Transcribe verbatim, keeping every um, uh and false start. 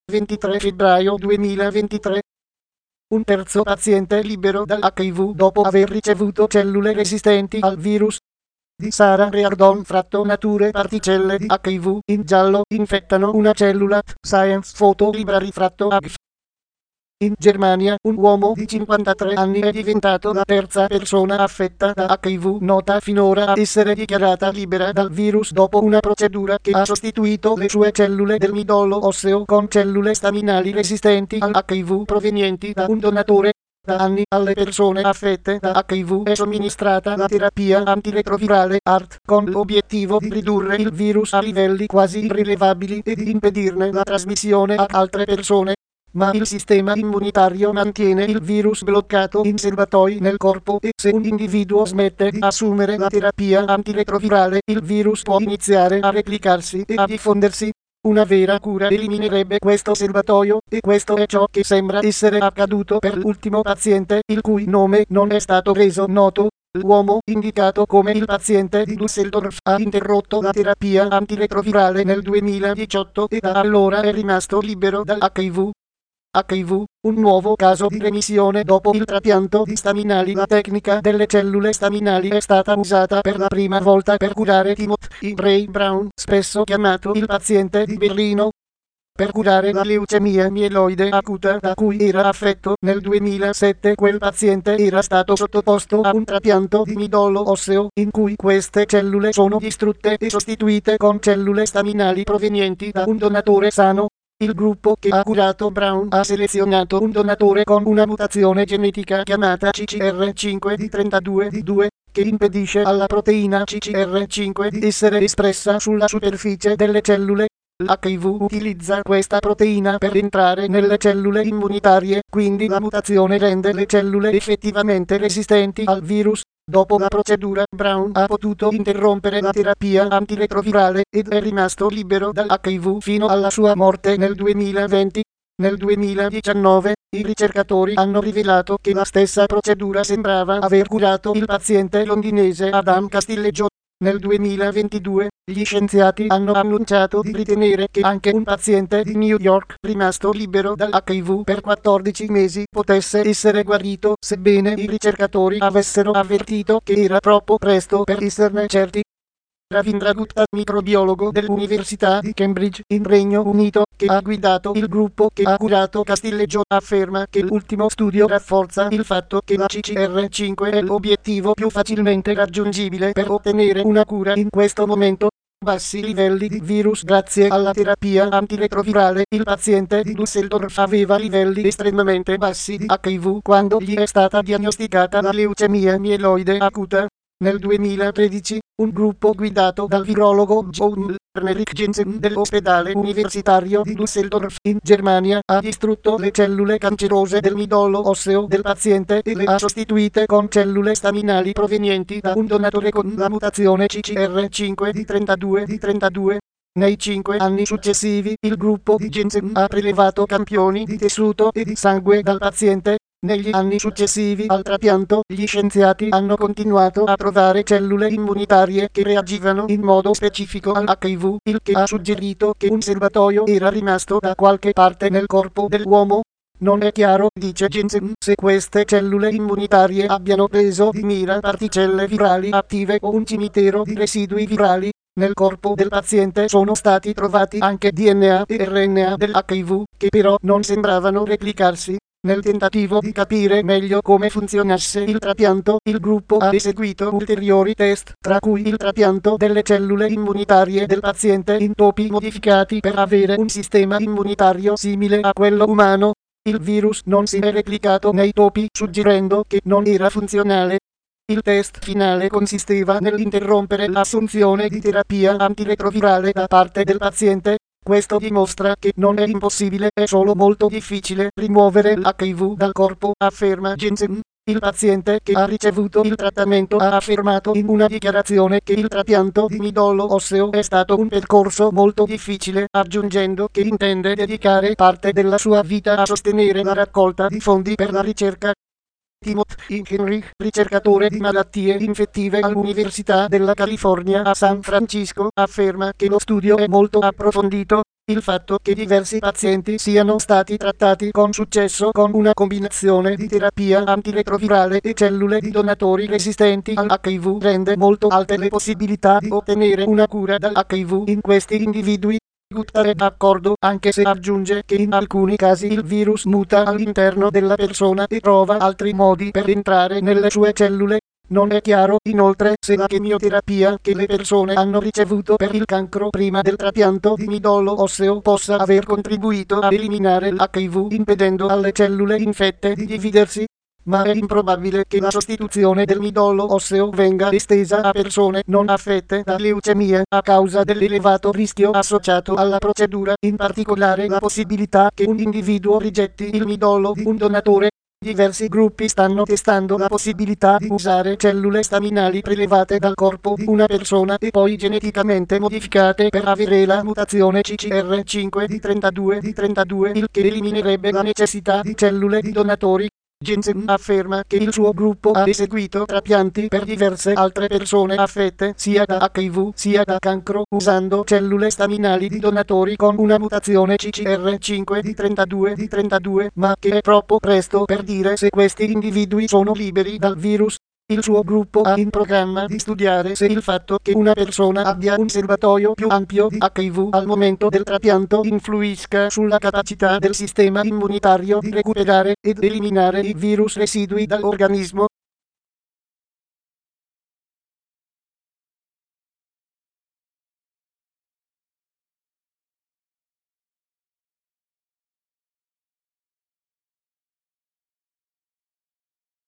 ventitré febbraio duemilaventitré. Un terzo paziente libero dall'H I V dopo aver ricevuto cellule resistenti al virus. Di Sarah Reardon fratto nature particelle di H I V in giallo infettano una cellula. Science Photo Library fratto A G F. In Germania, un uomo di cinquantatré anni è diventato la terza persona affetta da H I V nota finora a essere dichiarata libera dal virus dopo una procedura che ha sostituito le sue cellule del midollo osseo con cellule staminali resistenti al H I V provenienti da un donatore. Da anni alle persone affette da H I V è somministrata la terapia antiretrovirale A R T con l'obiettivo di ridurre il virus a livelli quasi irrilevabili e di impedirne la trasmissione ad altre persone. Ma il sistema immunitario mantiene il virus bloccato in serbatoi nel corpo e se un individuo smette di assumere la terapia antiretrovirale, il virus può iniziare a replicarsi e a diffondersi. Una vera cura eliminerebbe questo serbatoio, e questo è ciò che sembra essere accaduto per l'ultimo paziente, il cui nome non è stato reso noto. L'uomo, indicato come il paziente di Düsseldorf, ha interrotto la terapia antiretrovirale nel duemiladiciotto e da allora è rimasto libero dall'H I V. H I V, un nuovo caso di remissione dopo il trapianto di staminali. La tecnica delle cellule staminali è stata usata per la prima volta per curare Timothy Ray Brown, spesso chiamato il paziente di Berlino. Per curare la leucemia mieloide acuta da cui era affetto nel duemilasette, quel paziente era stato sottoposto a un trapianto di midollo osseo, in cui queste cellule sono distrutte e sostituite con cellule staminali provenienti da un donatore sano. Il gruppo che ha curato Brown ha selezionato un donatore con una mutazione genetica chiamata C C R cinque D trentadue D due, che impedisce alla proteina C C R cinque di essere espressa sulla superficie delle cellule. L'H I V utilizza questa proteina per entrare nelle cellule immunitarie, quindi la mutazione rende le cellule effettivamente resistenti al virus. Dopo la procedura, Brown ha potuto interrompere la terapia antiretrovirale ed è rimasto libero dall'H I V fino alla sua morte nel duemilaventi. Nel duemiladiciannove, i ricercatori hanno rivelato che la stessa procedura sembrava aver curato il paziente londinese Adam Castillejo. Nel duemilaventidue, gli scienziati hanno annunciato di ritenere che anche un paziente di New York, rimasto libero dall'H I V per quattordici mesi, potesse essere guarito, sebbene i ricercatori avessero avvertito che era troppo presto per esserne certi. Ravindra Gupta, microbiologo dell'Università di Cambridge, in Regno Unito, che ha guidato il gruppo che ha curato Castillejo, afferma che l'ultimo studio rafforza il fatto che la C C R cinque è l'obiettivo più facilmente raggiungibile per ottenere una cura in questo momento. Bassi livelli di virus grazie alla terapia antiretrovirale. Il paziente di Düsseldorf aveva livelli estremamente bassi di H I V quando gli è stata diagnosticata la leucemia mieloide acuta. Nel duemilatredici, un gruppo guidato dal virologo John Henrik Jensen dell'ospedale universitario di Düsseldorf in Germania ha distrutto le cellule cancerose del midollo osseo del paziente e le ha sostituite con cellule staminali provenienti da un donatore con la mutazione C C R cinque D trentadue D trentadue. Nei cinque anni successivi, il gruppo di Jensen ha prelevato campioni di tessuto e di sangue dal paziente. Negli anni successivi al trapianto, gli scienziati hanno continuato a trovare cellule immunitarie che reagivano in modo specifico all'H I V, il che ha suggerito che un serbatoio era rimasto da qualche parte nel corpo dell'uomo. Non è chiaro, dice Jensen, se queste cellule immunitarie abbiano preso di mira particelle virali attive o un cimitero di residui virali. Nel corpo del paziente sono stati trovati anche D N A e R N A dell'H I V, che però non sembravano replicarsi. Nel tentativo di capire meglio come funzionasse il trapianto, il gruppo ha eseguito ulteriori test, tra cui il trapianto delle cellule immunitarie del paziente in topi modificati per avere un sistema immunitario simile a quello umano. Il virus non si è replicato nei topi, suggerendo che non era funzionale. Il test finale consisteva nell'interrompere l'assunzione di terapia antiretrovirale da parte del paziente. Questo dimostra che non è impossibile, è solo molto difficile rimuovere l'H I V dal corpo, afferma Jensen. Il paziente che ha ricevuto il trattamento ha affermato in una dichiarazione che il trapianto di midollo osseo è stato un percorso molto difficile, aggiungendo che intende dedicare parte della sua vita a sostenere la raccolta di fondi per la ricerca. Timothy Henry, ricercatore di malattie infettive all'Università della California a San Francisco, afferma che lo studio è molto approfondito. Il fatto che diversi pazienti siano stati trattati con successo con una combinazione di terapia antiretrovirale e cellule di donatori resistenti all'H I V rende molto alte le possibilità di ottenere una cura dall'H I V in questi individui. Gupta è d'accordo, anche se aggiunge che in alcuni casi il virus muta all'interno della persona e trova altri modi per entrare nelle sue cellule. Non è chiaro, inoltre, se la chemioterapia che le persone hanno ricevuto per il cancro prima del trapianto di midollo osseo possa aver contribuito a eliminare l'H I V impedendo alle cellule infette di dividersi. Ma è improbabile che la sostituzione del midollo osseo venga estesa a persone non affette da leucemia a causa dell'elevato rischio associato alla procedura, in particolare la possibilità che un individuo rigetti il midollo di un donatore. Diversi gruppi stanno testando la possibilità di usare cellule staminali prelevate dal corpo di una persona e poi geneticamente modificate per avere la mutazione C C R cinque D trentadue D trentadue, il che eliminerebbe la necessità di cellule di donatori. Jensen afferma che il suo gruppo ha eseguito trapianti per diverse altre persone affette sia da H I V sia da cancro usando cellule staminali di donatori con una mutazione C C R cinque D trentadue D trentadue, ma che è troppo presto per dire se questi individui sono liberi dal virus. Il suo gruppo ha in programma di studiare se il fatto che una persona abbia un serbatoio più ampio di H I V al momento del trapianto influisca sulla capacità del sistema immunitario di recuperare ed eliminare i virus residui dall'organismo.